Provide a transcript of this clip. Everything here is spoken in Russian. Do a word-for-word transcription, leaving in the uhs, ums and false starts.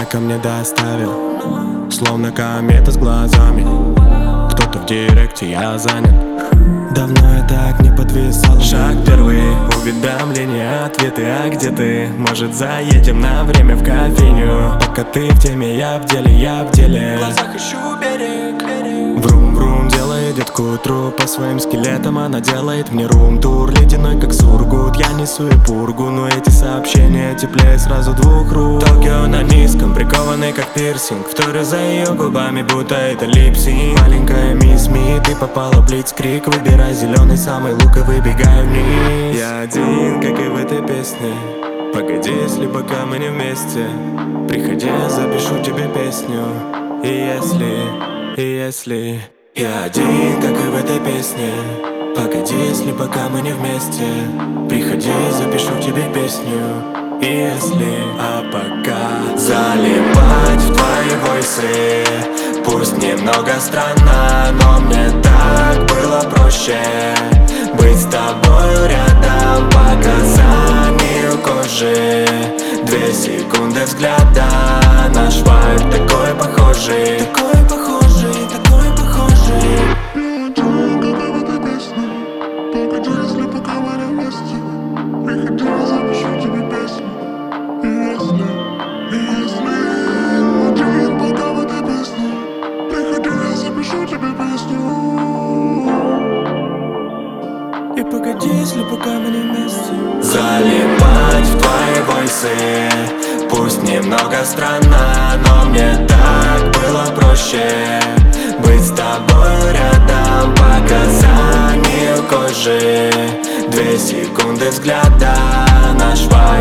ко мне доставил, словно комета с глазами. Кто-то в директе, я занят. Давно я так не подвисал. Шаг первый, уведомление, ответы, а где ты? Может, заедем на время в кофейню? Пока ты в теме, я в деле, я в деле. В глазах ищу берег, берег. Врум-врум, дело идет к утру. По своим скелетам она делает мне рум-тур. Ледяной как сургут, я несу и пургу. Но эти сообщения теплее сразу двух рук. Токио на низком, прикованный как пирсинг. Вторю за ее губами, будто это липсинг. Маленькая мисс Ми, ты попала в блицкрик. Выбирай зеленый самый лук и выбегай вниз. Я один, как и в этой песне. Погоди, если пока мы не вместе. Приходи, я запишу тебе песню. И если, и если я один, как и в этой песне. Погоди, если пока мы не вместе. Приходи, запишу тебе песню. И если, а пока залипать в твои войсы. Пусть немного странно, но мне так было проще быть с тобою рядом по касанию кожи. Две секунды взгляда, наш вайб такой похожий. Такой похожий, такой похожий. Погоди, если пока мы не вместе. Приходи, я запишу тебе песню. И если, и если один, пока в этой песне. Приходи, я запишу тебе песню. И погоди, если пока мы не вместе. Залипать в твои войсы. Пусть немного странно, но мне так было проще быть с тобой рядом по касанию кожи. Две секунды взгляда, наш вайб